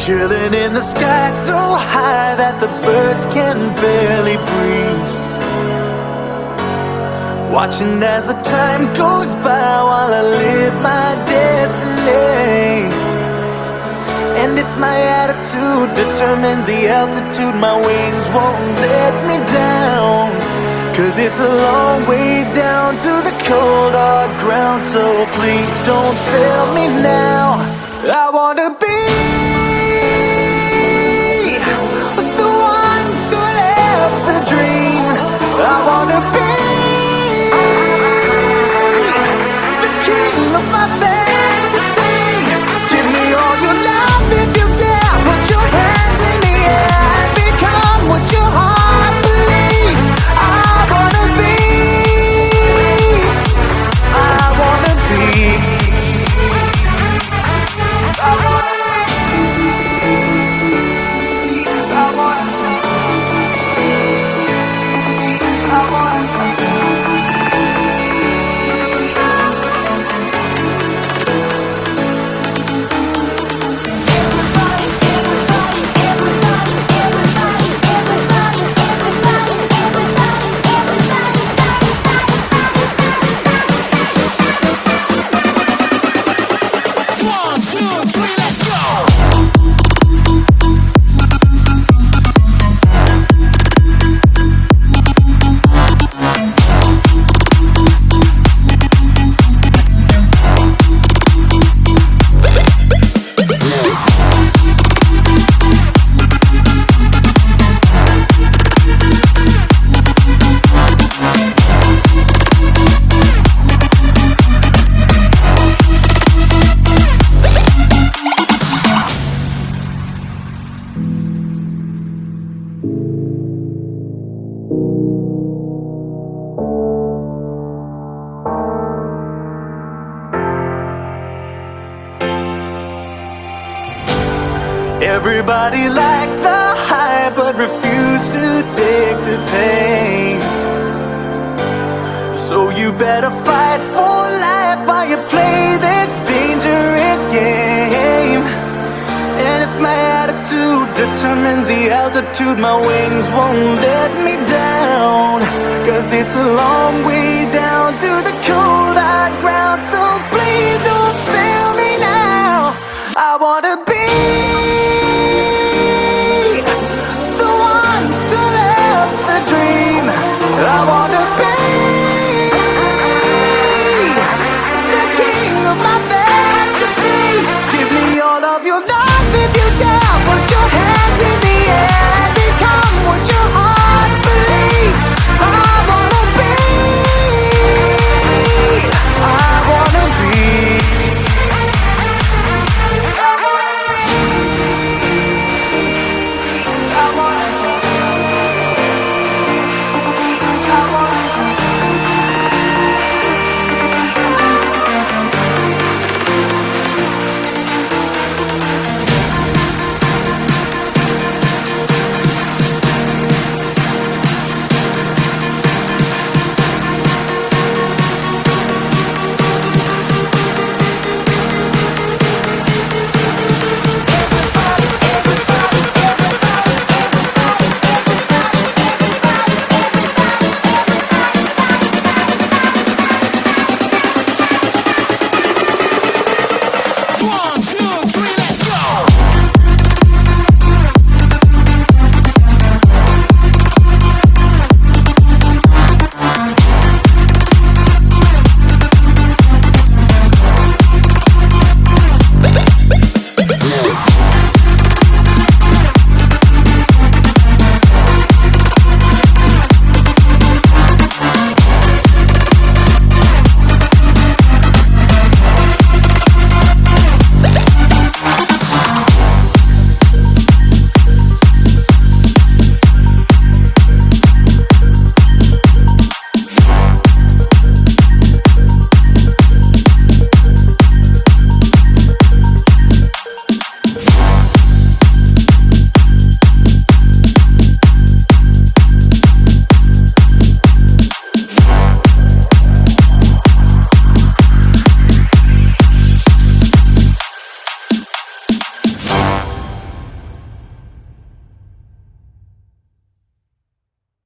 Chilling in the sky so high that the birds can barely breathe. Watching as the time goes by while I live my destiny. And if my attitude determines the altitude, my wings won't let me down. 'Cause it's a long way down to the cold hard ground. So please don't fail me now. I wanna be the one to live the dream. I wanna be the king of my fantasy. Give me all your love if you dare. Put your hands in the air and become what your heart believes. I wanna be Everybody likes the high but refuse to take the pain. So you better fight for life while you play this dangerous game. And if my attitude determines the altitude, my wings won't let me down. 'Cause it's a long way down to the cold hard ground.